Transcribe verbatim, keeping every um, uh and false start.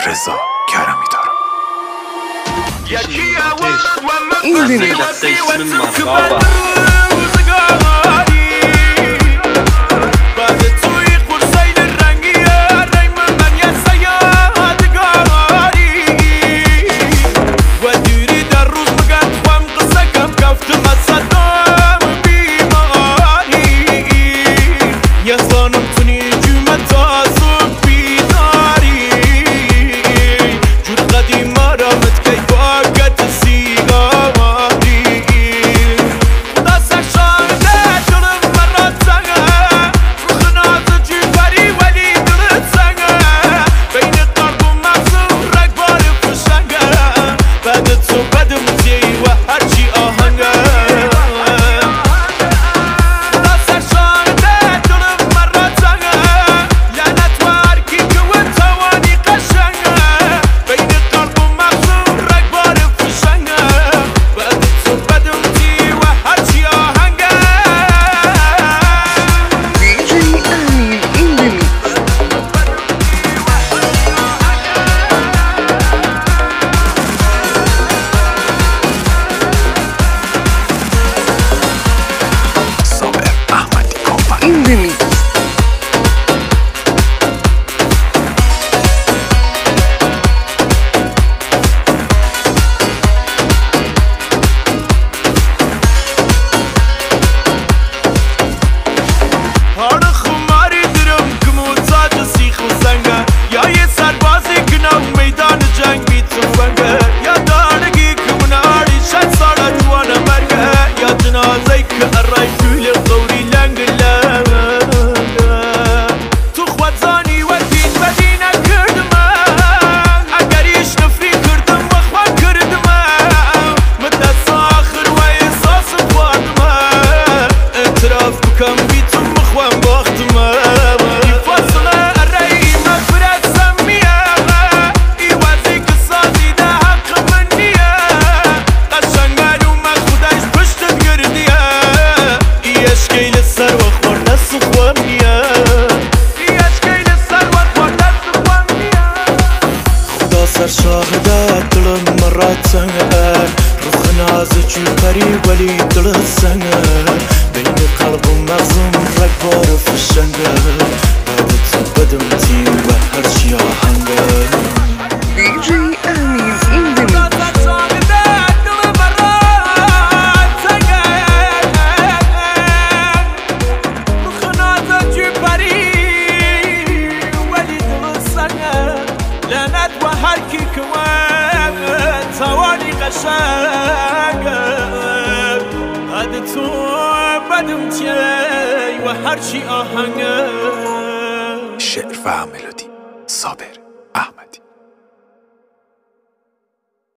رضا کرمی دارم. این بینید شاهدات دلم مرات سنگر روخ نازك وبري ولي دل السنگر بين قلب ومغزم ركبار في الشنگر بدت بدمتي وهرشي يا هنگر دی جی امین این بینید تواني قشاق هذا تو بدمتي وهرشي آهنگ شعر و ملودی صابر